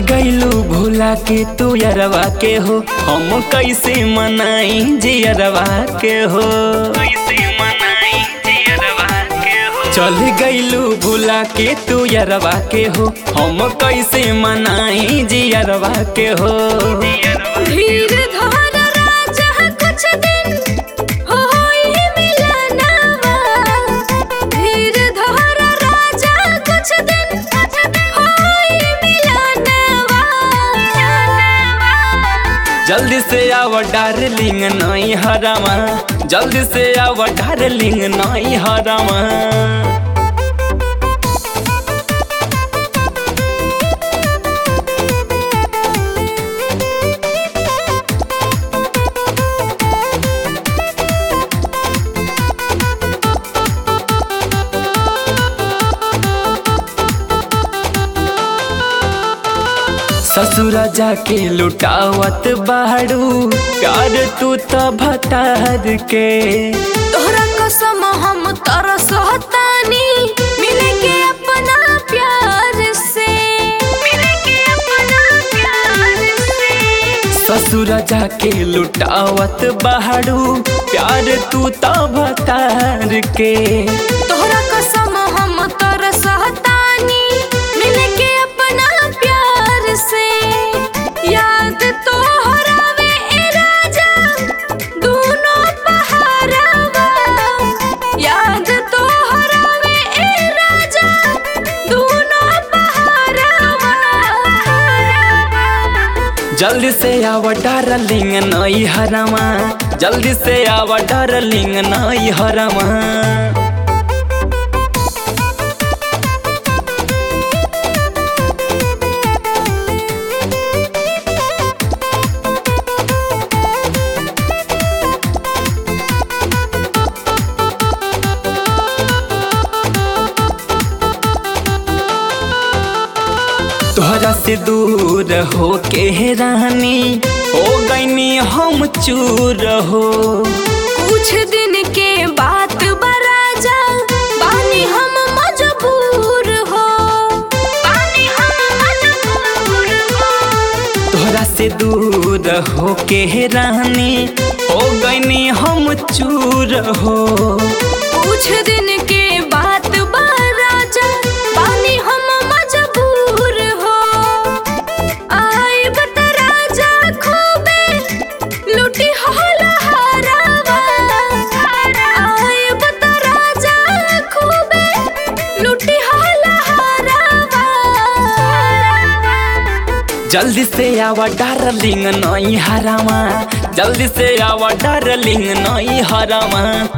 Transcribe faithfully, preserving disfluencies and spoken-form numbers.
गईलू भूला के तू यारवा के हो, हम कैसे मनाई जियरवा के हो, कैसे मनाई जियरवा के हो। चल गईलू भूला के तू यारवा के हो, हम कैसे मनाई जियरवा के हो। धीर धर राजा कुछ दिन होई मिलनवा, धीर धर राजा कुछ दिन होई मिलनवा। जल्दी से आव डार्लिंग नई हरामा, जल्दी से आव डार्लिंग नई हरामा। ससुरा जाके लुटावत बाड़ू प्यार तू त भतार के। तोहरा कसम हम तरसतानी मिले के अपना प्यार से, मिले के अपना प्यार से। ससुरा जाके लुटावत बाड़ू प्यार तू त भतार के। तोहरा कसम हम तरसतानी मिले के अपना प्यार से। याद तोहरावे ए राजा दोनों पहाड़वा, याद तोहरावे ए राजा दोनों पहाड़वा। जल्दी से आव डार्लिंग नई हरामा, जल्दी से आव डार्लिंग नई हरामा। तोहरा से दूर हो के रानी हो गईनी हम चूर हो। कुछ दिन के बात बराजा बानी हम मजबूर हो, बानी हम मजबूर हो। तोहरा से दूर हो के रानी हो गईनी हम चूर हो। कुछ दिन के बात बराजा बानी हम मजबूर हो। आई बत राजा खूबे लुटी होला हरावा, आई बत राजा खूबे लुटी होला हरावा। जल्दी से आवा डार्लिंग नई हरामा, जल्दी से आवा डार्लिंग नई हरामा।